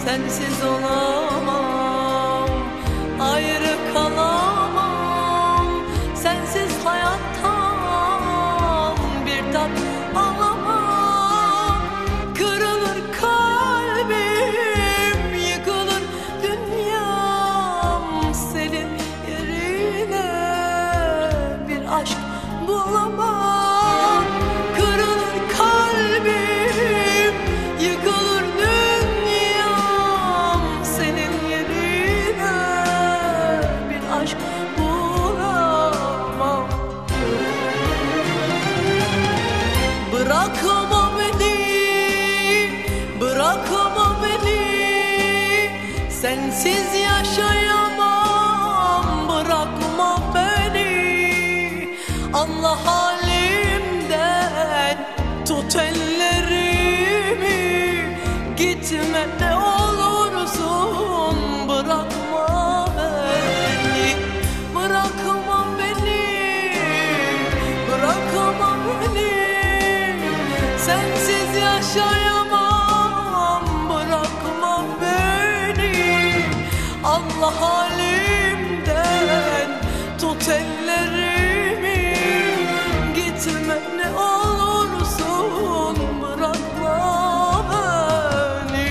sensiz olamam, ayrı kalamam, sensiz hayattan bir tat alamam. Kırılır kalbim, yıkılır dünyam, senin yerine bir aşk bulamam. Kırılır kalbim, yıkılır dünyam, senin yerine bir aşk bulamam. Bırakma beni, bırakma beni, sensiz yaşayamam. Bırakma beni, anla halimden, tut ellerimi, gitme ne olursun. Bırakma beni, bırakma beni, bırakma beni, sensiz yaşayamam. Bırakma beni, Allah halimden, tut ellerimi, gitme ne olursun. Bırakma beni.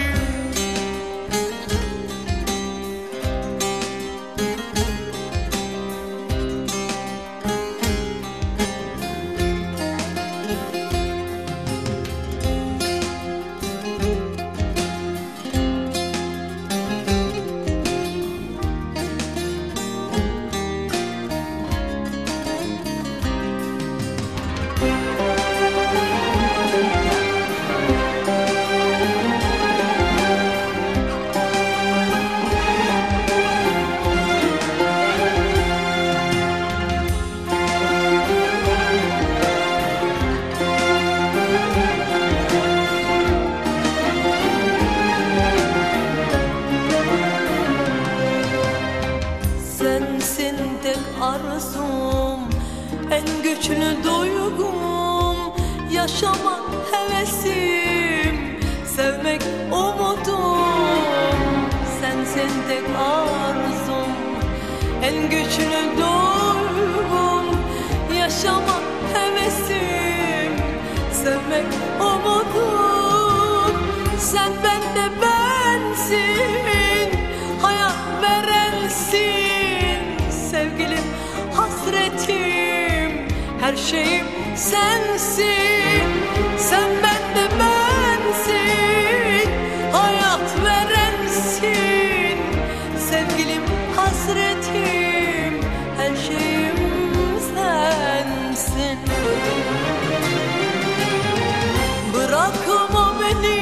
Sensin tek arzum, en güçlü duygum, yaşamak hevesim, sevmek umudum. Sensin tek arzum, en güçlü duygum, yaşamak hevesim, sevmek umudum. Sen bende bensin, hayat verensin, sevgilim, hasretim, her şeyim sensin. Sen bende bensin, hayat verensin, sevgilim, hasretim, her şeyim sensin. Bırakma beni,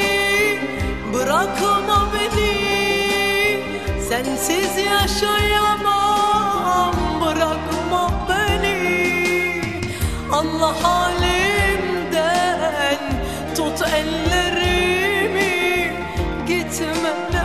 bırakma beni, sensiz yaşayamam. Bırakma beni, Allah halimden, tut ellerimi, gitme ne